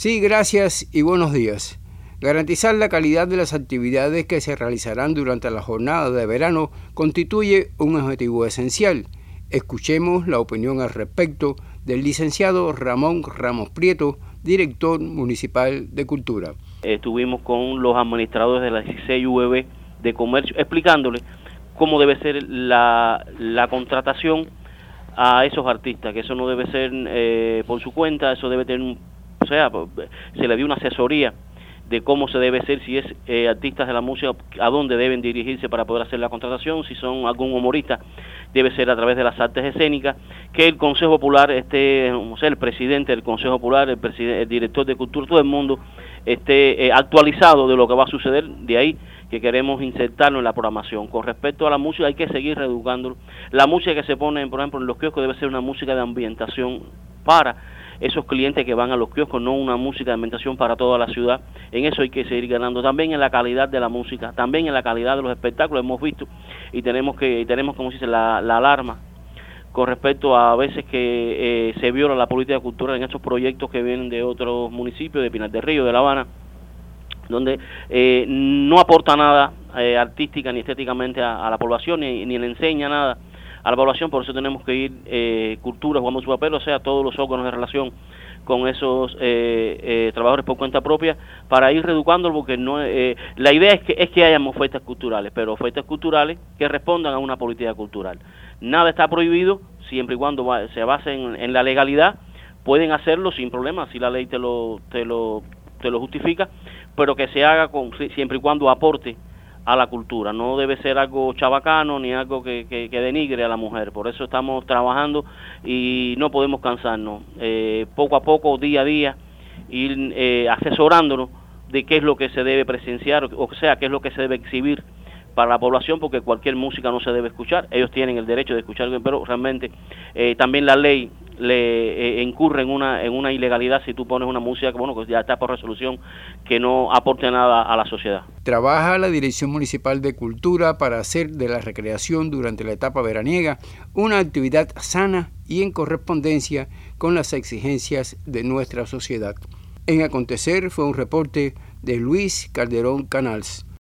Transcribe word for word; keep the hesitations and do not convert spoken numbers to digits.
Sí, gracias y buenos días. Garantizar la calidad de las actividades que se realizarán durante la jornada de verano constituye un objetivo esencial. Escuchemos la opinión al respecto del licenciado Ramón Ramos Prieto, director municipal de Cultura. Estuvimos con los administradores de la dieciséis U E B de Comercio explicándoles cómo debe ser la, la contratación a esos artistas, que eso no debe ser eh, por su cuenta, eso debe tener un, o sea, se le dio una asesoría de cómo se debe ser, si es eh, artistas de la música, a dónde deben dirigirse para poder hacer la contratación, si son algún humorista, debe ser a través de las artes escénicas, que el Consejo Popular, esté, o sea, el presidente del Consejo Popular, el, el director de Cultura, todo el mundo esté eh, actualizado de lo que va a suceder, de ahí que queremos insertarlo en la programación. Con respecto a la música, hay que seguir reeducándolo. La música que se pone, por ejemplo, en los kioscos debe ser una música de ambientación para esos clientes que van a los kioscos, no una música de ambientación para toda la ciudad. En eso hay que seguir ganando. También en la calidad de la música, también en la calidad de los espectáculos hemos visto y tenemos que tenemos como se dice la, la alarma con respecto a, a veces que eh, se viola la política cultural en estos proyectos que vienen de otros municipios, de Pinar del Río, de La Habana, donde eh, no aporta nada eh, artística ni estéticamente a, a la población, ni, ni le enseña nada a la población. Por eso tenemos que ir, eh, Cultura jugando su papel, o sea, todos los órganos de relación con esos eh, eh, trabajadores por cuenta propia, para ir reeducándolo, porque no eh, la idea es que es que hayan ofertas culturales, pero ofertas culturales que respondan a una política cultural. Nada está prohibido, siempre y cuando va, se base en, en la legalidad, pueden hacerlo sin problema, si la ley te lo, te lo, te lo justifica, pero que se haga con, siempre y cuando aporte a la cultura. No debe ser algo chabacano ni algo que, que, que denigre a la mujer. Por eso estamos trabajando y no podemos cansarnos. Eh, poco a poco, día a día, ir eh, asesorándonos de qué es lo que se debe presenciar, o sea, qué es lo que se debe exhibir para la población, porque cualquier música no se debe escuchar. Ellos tienen el derecho de escuchar, pero realmente eh, también la ley le eh, incurre en una en una ilegalidad si tú pones una música que, bueno, que ya está por resolución, que no aporte nada a la sociedad. Trabaja la Dirección Municipal de Cultura para hacer de la recreación durante la etapa veraniega una actividad sana y en correspondencia con las exigencias de nuestra sociedad. En Acontecer fue un reporte de Luis Calderón Canals.